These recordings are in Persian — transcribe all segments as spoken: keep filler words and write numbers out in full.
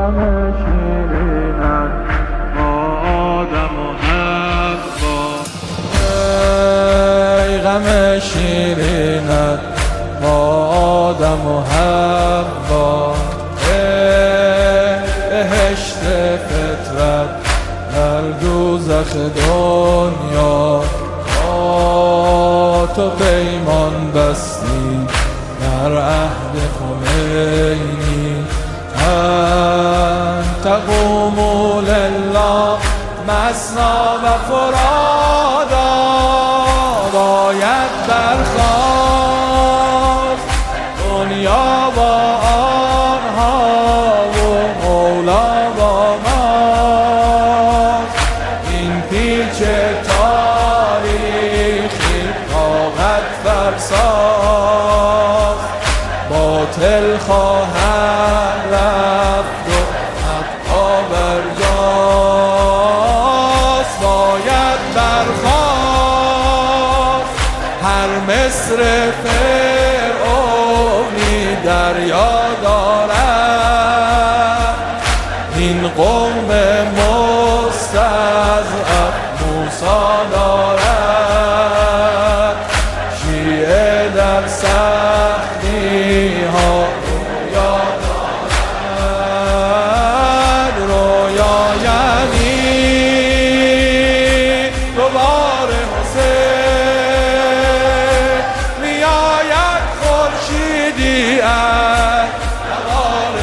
غم شیرینت با آدم و حوا، ای غم شیرینت با آدم و حوا، ای بهشت فطرت در دوزخ دنیا، با تو پیمان بستی در عهد خمینی، انت قوم لله مثنا و فرادا، باید برخاست دنیا با آنها و مولا با ما، این پیچ تاریخی طاقت فرساست، باطل خواهد رفت و حقا برجاست، باید برخاست هر مصر فرعونی دریا دارد، این قوم مستضعف موسی دارد، شیعه در سختی ها رویا دارد، رویا یعنی دوبار حسین میآید خورشیدی از نوار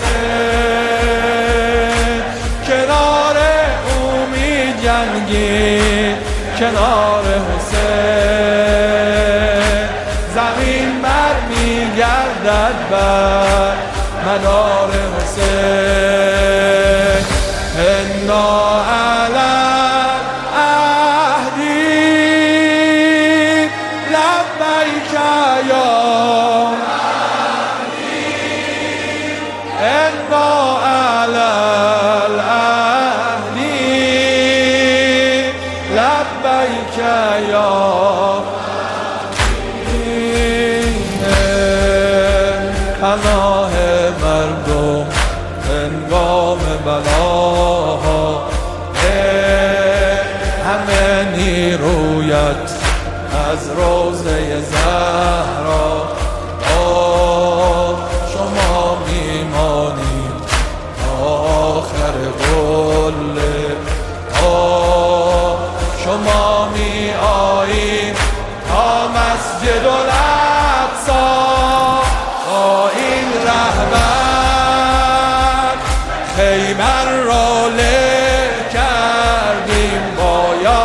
حسین، کنار او می جنگید کنار حسین، زمین بر می گردد بر مدار حسین، انا علی عهدی لبیک یا انا علی العهدی لبیک یا پناه مردم هنگام بلاها، همه نیرویت از روضه زهرا، شما میمانید تا آخر قله، شما می آیید تا مسجد الاقصی، با این رهبر خیبر را له کردیم با یا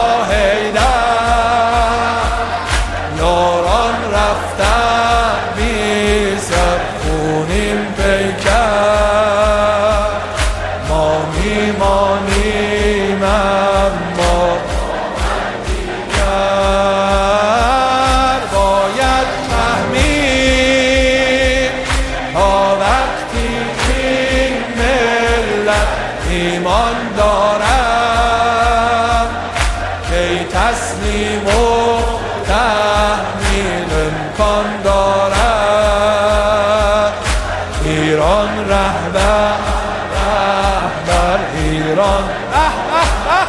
حیدر، یاران رفتن بی سر خونین پیکر، ما میمانیم اما باید فهمید تا وقتی این ملت ایمان دارد، کی تسلیم و تحمیل امکان دارد، ایران رهبر رهبر ایران اه اه اه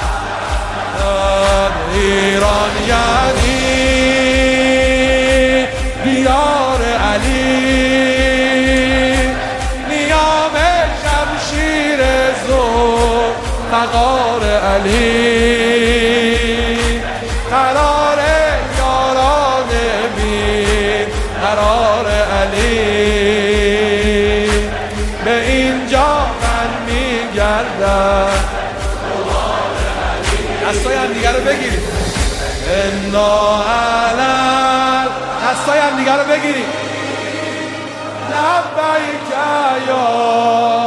ایران یعنی دیار علی، نیام شمشیر زور فقار علی، قرار یاران بی قرار علی، به اینجا من میگردم دستای هم دیگر رو بگیرید، انا علی دستای هم دیگر رو بگیرید، لبیک یا